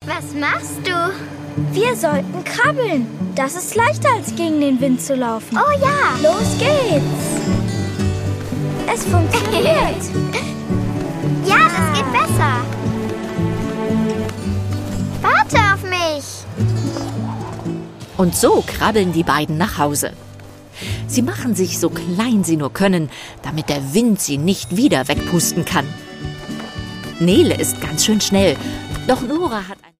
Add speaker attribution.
Speaker 1: Was machst du?
Speaker 2: Wir sollten krabbeln. Das ist leichter, als gegen den Wind zu laufen.
Speaker 1: Oh ja!
Speaker 2: Los geht's! Es funktioniert.
Speaker 1: Ja, das geht besser. Warte auf mich.
Speaker 3: Und so krabbeln die beiden nach Hause. Sie machen sich so klein sie nur können, damit der Wind sie nicht wieder wegpusten kann. Nele ist ganz schön schnell, doch Nora hat